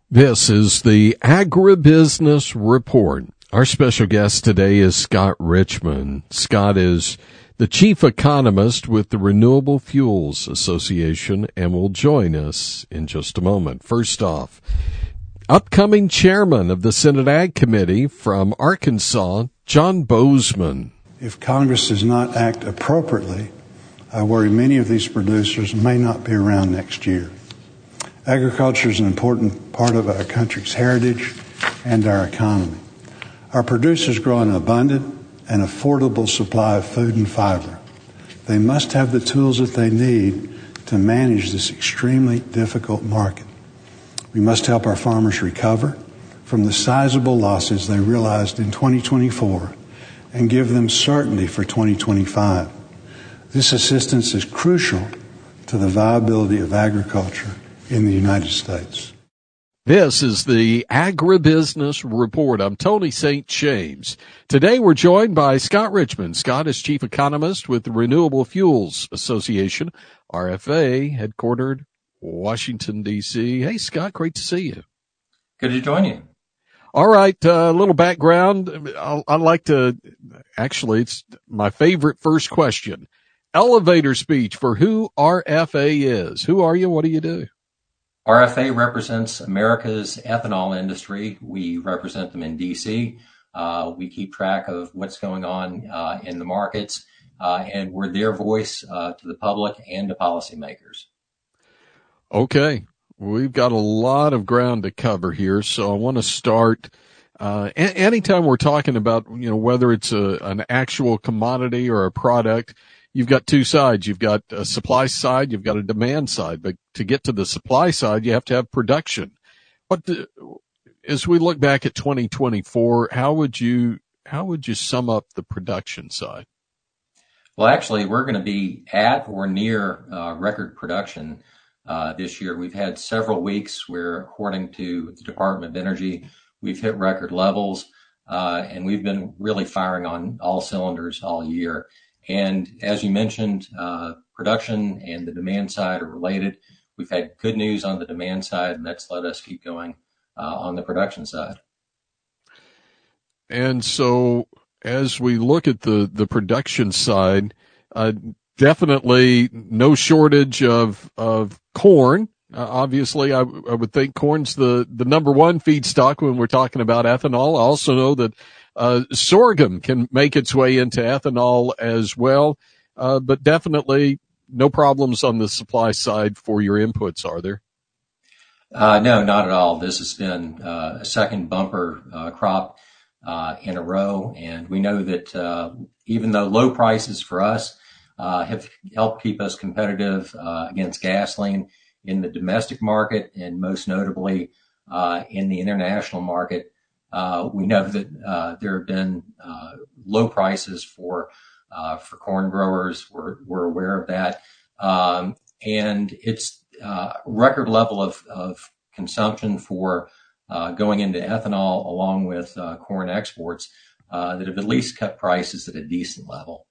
This is the Agribusiness Report. Our special guest today is Scott Richmond. Scott is the chief economist with the Renewable Fuels Association and will join us in just a moment. First off, upcoming chairman of the Senate Ag Committee from Arkansas, John Boozman. If Congress does not act appropriately, I worry many of these producers may not be around next year. Agriculture is an important part of our country's heritage and our economy. Our producers grow an abundant and affordable supply of food and fiber. They must have the tools that they need to manage this extremely difficult market. We must help our farmers recover from the sizable losses they realized in 2024 and give them certainty for 2025. This assistance is crucial to the viability of agriculture in the United States. This is the Agribusiness Report. I'm Tony St. James. Today we're joined by Scott Richmond. Scott is chief economist with the Renewable Fuels Association, RFA, headquartered Washington, D.C. Hey, Scott, great to see you. Good to join you. All right, a little background. I'd like to, actually, it's my favorite first question. Elevator speech for who RFA is. Who are you? What do you do? RFA represents America's ethanol industry. We represent them in D.C. We keep track of what's going on in the markets, and we're their voice to the public and to policymakers. Okay. We've got a lot of ground to cover here, so I want to start. Anytime we're talking about, whether it's an actual commodity or a product, you've got two sides. You've got a supply side, you've got a demand side. But to get to the supply side, you have to have production. As we look back at 2024, how would you sum up the production side? Well, actually, we're going to be at or near record production this year. We've had several weeks where, according to the Department of Energy, we've hit record levels, and we've been really firing on all cylinders all year. And as you mentioned, production and the demand side are related. We've had good news on the demand side, and that's let us keep going on the production side. And so as we look at the production side, definitely no shortage of corn. Obviously, I would think corn's the number one feedstock when we're talking about ethanol. I also know that sorghum can make its way into ethanol as well, but definitely no problems on the supply side for your inputs, are there? No, not at all. This has been a second bumper crop in a row, and we know that even though low prices for us have helped keep us competitive against gasoline in the domestic market, and most notably in the international market, we know that there have been low prices for corn growers. We're aware of that, and it's record level of consumption for going into ethanol, along with corn exports that have at least kept prices at a decent level.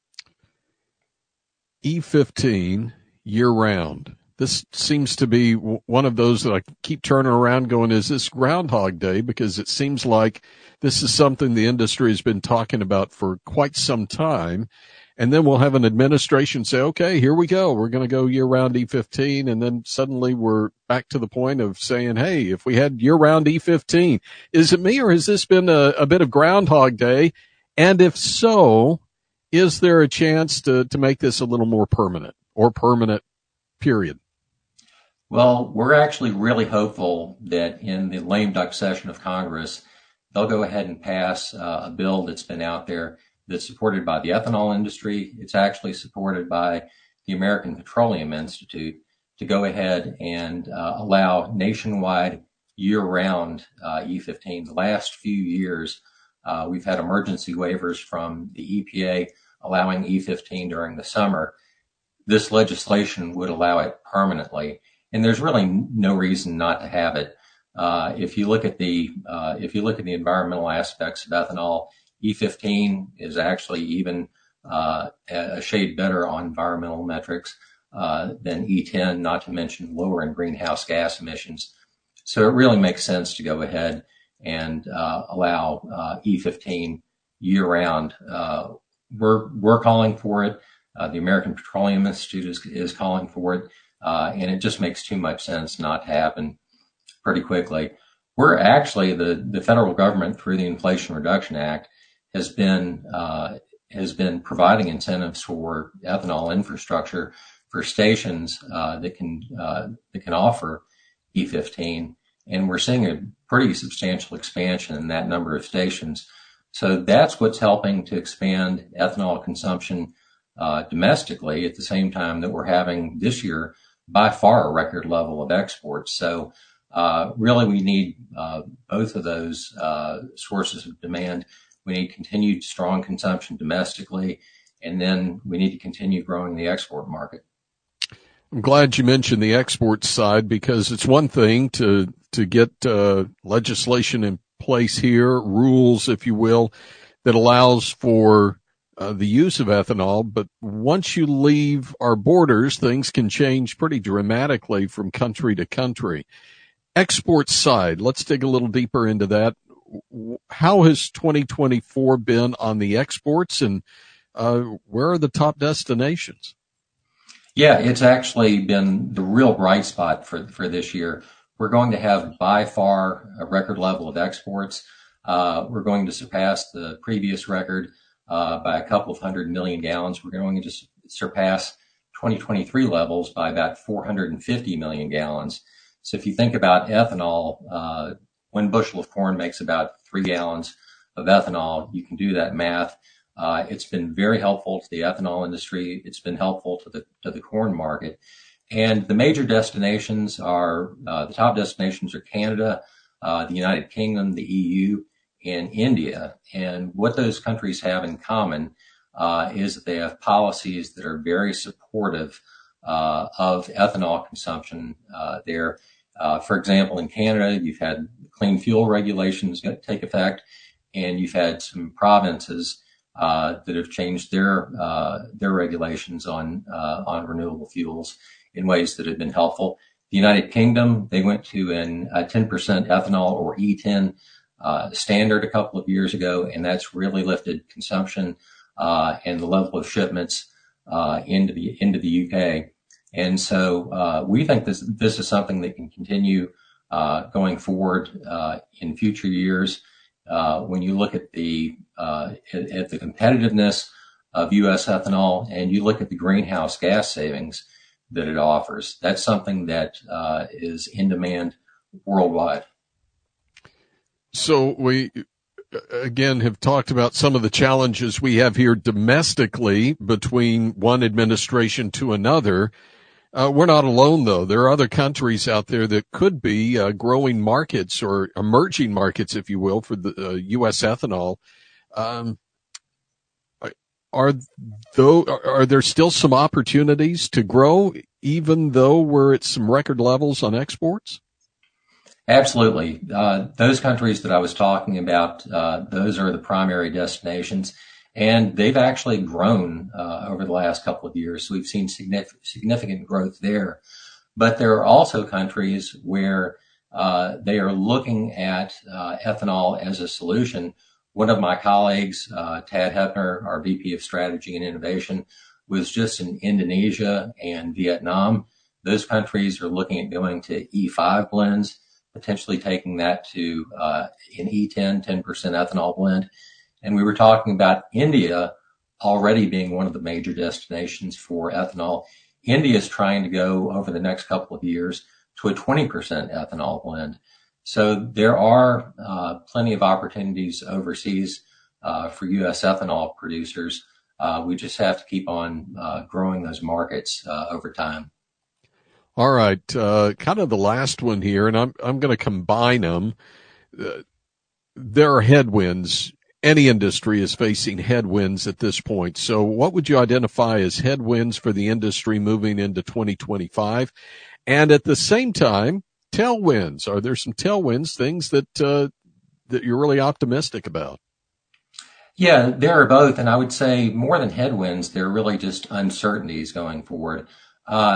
E15 year round. This seems to be one of those that I keep turning around going, is this Groundhog Day? Because it seems like this is something the industry has been talking about for quite some time. And then we'll have an administration say, okay, here we go. We're going to go year-round E15. And then suddenly we're back to the point of saying, hey, if we had year-round E15, is it me, or has this been a bit of Groundhog Day? And if so, is there a chance to make this a little more permanent, or permanent, period? Well, we're actually really hopeful that in the lame duck session of Congress, they'll go ahead and pass a bill that's been out there that's supported by the ethanol industry. It's actually supported by the American Petroleum Institute to go ahead and allow nationwide year-round E15. The last few years, we've had emergency waivers from the EPA allowing E15 during the summer. This legislation would allow it permanently, and there's really no reason not to have it. If you look at the environmental aspects of ethanol, E15 is actually even a shade better on environmental metrics than E10, not to mention lower in greenhouse gas emissions. So it really makes sense to go ahead and allow E15 year round. We're calling for it. The American Petroleum Institute is calling for it, and it just makes too much sense not to happen pretty quickly. We're actually the federal government through the Inflation Reduction Act has been providing incentives for ethanol infrastructure for stations that can offer E15, and we're seeing a pretty substantial expansion in that number of stations. So that's what's helping to expand ethanol consumption domestically at the same time that we're having this year by far a record level of exports. So really we need both of those sources of demand. We need continued strong consumption domestically, and then we need to continue growing the export market. I'm glad you mentioned the export side, because it's one thing to get legislation in place here, rules, if you will, that allows for the use of ethanol. But once you leave our borders, things can change pretty dramatically from country to country. Export side, let's dig a little deeper into that. How has 2024 been on the exports, and where are the top destinations? Yeah, it's actually been the real bright spot for this year. We're going to have by far a record level of exports. We're going to surpass the previous record by a couple of 100 million gallons. We're going to surpass 2023 levels by about 450 million gallons. So if you think about ethanol, 1 bushel of corn makes about 3 gallons of ethanol. You can do that math. It's been very helpful to the ethanol industry. It's been helpful to the corn market. And the major destinations are, the top destinations are Canada, the United Kingdom, the EU, and India. And what those countries have in common is that they have policies that are very supportive of ethanol consumption there. For example, in Canada, you've had clean fuel regulations take effect, and you've had some provinces that have changed their regulations on renewable fuels in ways that have been helpful. The United Kingdom, they went to a 10% ethanol or E10 standard a couple of years ago, and that's really lifted consumption and the level of shipments into the UK. And so we think this is something that can continue going forward in future years. When you look at the competitiveness of U.S. ethanol and you look at the greenhouse gas savings that it offers, that's something that is in demand worldwide. So we, again, have talked about some of the challenges we have here domestically between one administration to another. We're not alone, though. There are other countries out there that could be growing markets or emerging markets, if you will, for the U.S. ethanol. Are there still some opportunities to grow, even though we're at some record levels on exports? Absolutely. Those countries that I was talking about, those are the primary destinations. And they've actually grown over the last couple of years. So we've seen significant growth there. But there are also countries where they are looking at ethanol as a solution. One of my colleagues, Tad Hepner, our VP of Strategy and Innovation, was just in Indonesia and Vietnam. Those countries are looking at going to E5 blends, potentially taking that to an E10, 10% ethanol blend. And we were talking about India already being one of the major destinations for ethanol. India is trying to go over the next couple of years to a 20% ethanol blend. So there are plenty of opportunities overseas for U.S. ethanol producers. We just have to keep on growing those markets over time. All right. Kind of the last one here, and I'm going to combine them. There are headwinds. Any industry is facing headwinds at this point. So what would you identify as headwinds for the industry moving into 2025? And at the same time, tailwinds. Are there some tailwinds, things that you're really optimistic about? Yeah, there are both. And I would say more than headwinds, they're really just uncertainties going forward.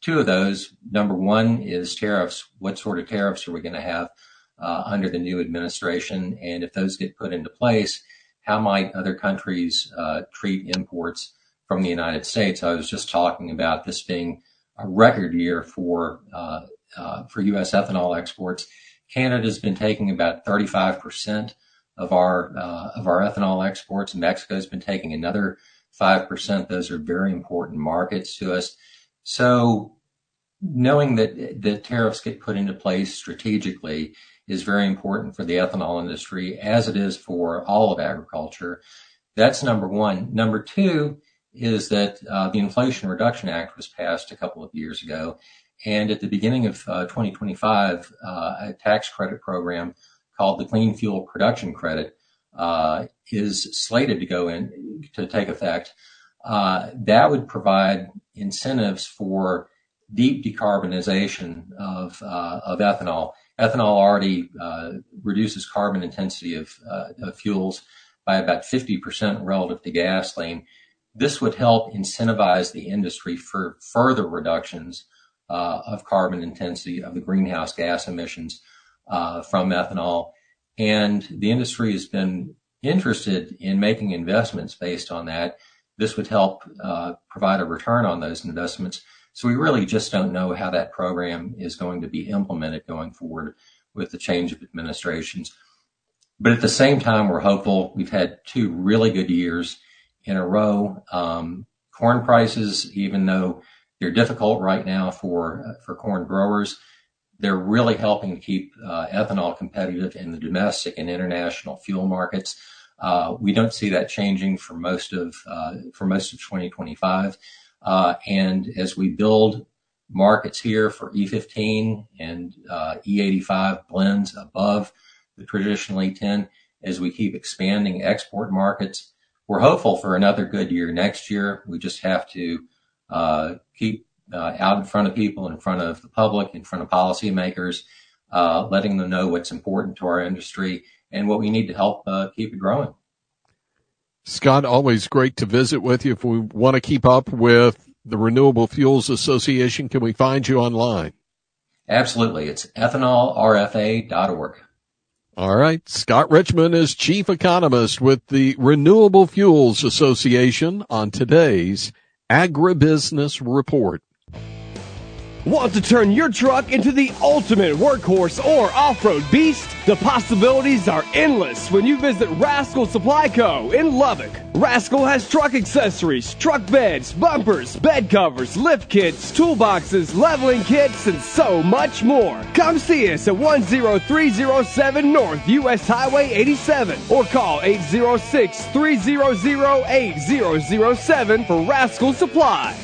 two of those. Number one is tariffs. What sort of tariffs are we going to have under the new administration? And if those get put into place, how might other countries treat imports from the United States? I was just talking about this being a record year for U.S. ethanol exports. Canada's been taking about 35% of our ethanol exports. Mexico's been taking another 5%. Those are very important markets to us. So knowing that the tariffs get put into place strategically is very important for the ethanol industry, as it is for all of agriculture. That's number one. Number two is that the Inflation Reduction Act was passed a couple of years ago. And at the beginning of 2025, a tax credit program called the Clean Fuel Production Credit is slated to take effect. That would provide incentives for deep decarbonization of ethanol. Ethanol already reduces carbon intensity of fuels by about 50% relative to gasoline. This would help incentivize the industry for further reductions of carbon intensity of the greenhouse gas emissions from ethanol. And the industry has been interested in making investments based on that. This would help provide a return on those investments. So we really just don't know how that program is going to be implemented going forward with the change of administrations. But at the same time, we're hopeful. We've had 2 really good years in a row. Corn prices, even though they're difficult right now for corn growers, they're really helping to keep ethanol competitive in the domestic and international fuel markets. We don't see that changing for most of 2025. And as we build markets here for E15 and E85 blends above the traditional E10, as we keep expanding export markets, we're hopeful for another good year next year. We just have to keep out in front of people, in front of the public, in front of policymakers, letting them know what's important to our industry and what we need to help keep it growing. Scott, always great to visit with you. If we want to keep up with the Renewable Fuels Association, can we find you online? Absolutely. It's ethanolrfa.org. All right. Scott Richmond is chief economist with the Renewable Fuels Association on today's Agribusiness Report. Want to turn your truck into the ultimate workhorse or off-road beast? The possibilities are endless when you visit Rascal Supply Co. in Lubbock. Rascal has truck accessories, truck beds, bumpers, bed covers, lift kits, toolboxes, leveling kits, and so much more. Come see us at 10307 North US Highway 87 or call 806-300-8007 for Rascal Supply.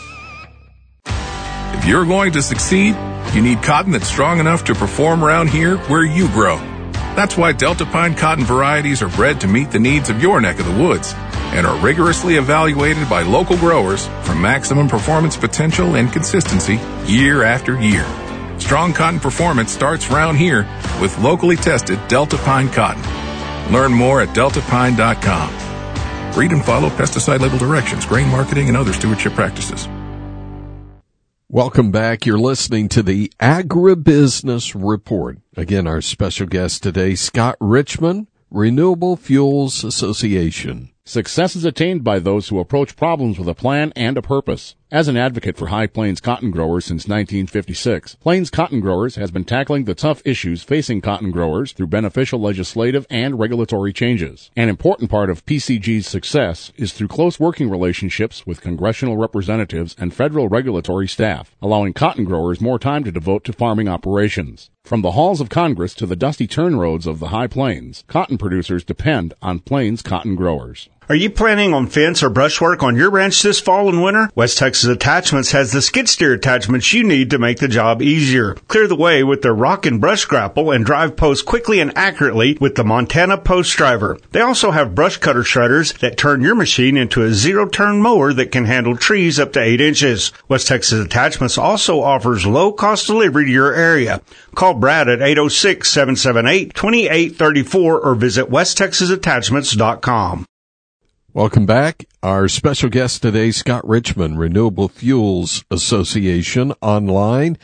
If you're going to succeed, you need cotton that's strong enough to perform around here where you grow. That's why Delta Pine cotton varieties are bred to meet the needs of your neck of the woods and are rigorously evaluated by local growers for maximum performance potential and consistency year after year. Strong cotton performance starts around here with locally tested Delta Pine cotton. Learn more at deltapine.com. Read and follow pesticide label directions, grain marketing, and other stewardship practices. Welcome back. You're listening to the Agribusiness Report. Again, our special guest today, Scott Richmond, Renewable Fuels Association. Success is attained by those who approach problems with a plan and a purpose. As an advocate for High Plains cotton growers since 1956, Plains Cotton Growers has been tackling the tough issues facing cotton growers through beneficial legislative and regulatory changes. An important part of PCG's success is through close working relationships with congressional representatives and federal regulatory staff, allowing cotton growers more time to devote to farming operations. From the halls of Congress to the dusty turn roads of the High Plains, cotton producers depend on Plains Cotton Growers. Are you planning on fence or brushwork on your ranch this fall and winter? West Texas Attachments has the skid steer attachments you need to make the job easier. Clear the way with their rock and brush grapple and drive posts quickly and accurately with the Montana Post Driver. They also have brush cutter shredders that turn your machine into a zero-turn mower that can handle trees up to 8 inches. West Texas Attachments also offers low-cost delivery to your area. Call Brad at 806-778-2834 or visit westtexasattachments.com. Welcome back. Our special guest today, Scott Richmond, Renewable Fuels Association, online,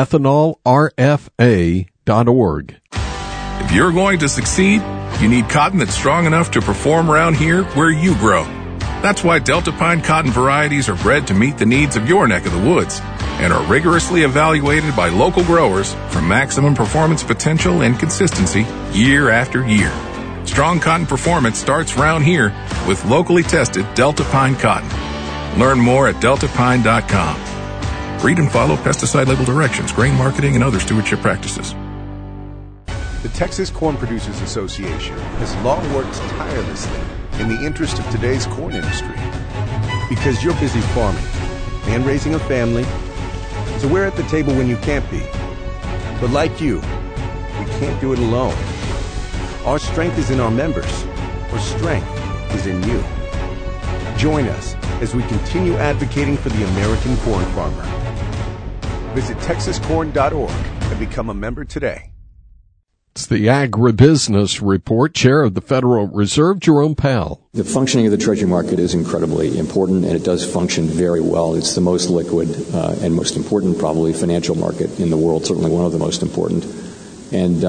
ethanolrfa.org. If you're going to succeed, you need cotton that's strong enough to perform around here where you grow. That's why Delta Pine cotton varieties are bred to meet the needs of your neck of the woods and are rigorously evaluated by local growers for maximum performance potential and consistency year after year. Strong cotton performance starts round here with locally tested Delta Pine cotton. Learn more at deltapine.com. Read and follow pesticide label directions, grain marketing, and other stewardship practices. The Texas Corn Producers Association has long worked tirelessly in the interest of today's corn industry. Because you're busy farming and raising a family, so we're at the table when you can't be. But like you, we can't do it alone. Our strength is in our members. Our strength is in you. Join us as we continue advocating for the American corn farmer. Visit texascorn.org and become a member today. It's the Agribusiness Report. Chair of the Federal Reserve, Jerome Powell. The functioning of the Treasury market is incredibly important, and it does function very well. It's the most liquid and most important, probably, financial market in the world, certainly one of the most important. And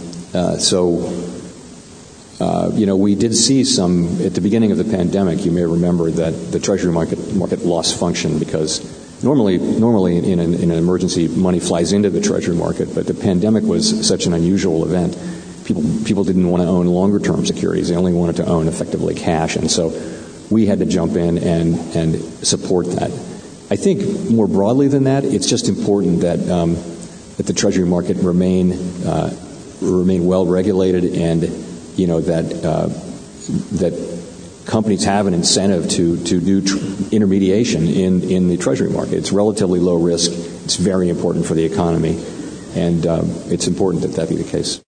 we did see some, at the beginning of the pandemic, you may remember that the Treasury market lost function because normally in an emergency, money flies into the Treasury market, but the pandemic was such an unusual event. People didn't want to own longer-term securities. They only wanted to own effectively cash, and so we had to jump in and support that. I think more broadly than that, it's just important that the Treasury market remain well regulated, and that companies have an incentive to do intermediation in the Treasury market. It's relatively low risk. It's very important for the economy, and it's important that be the case.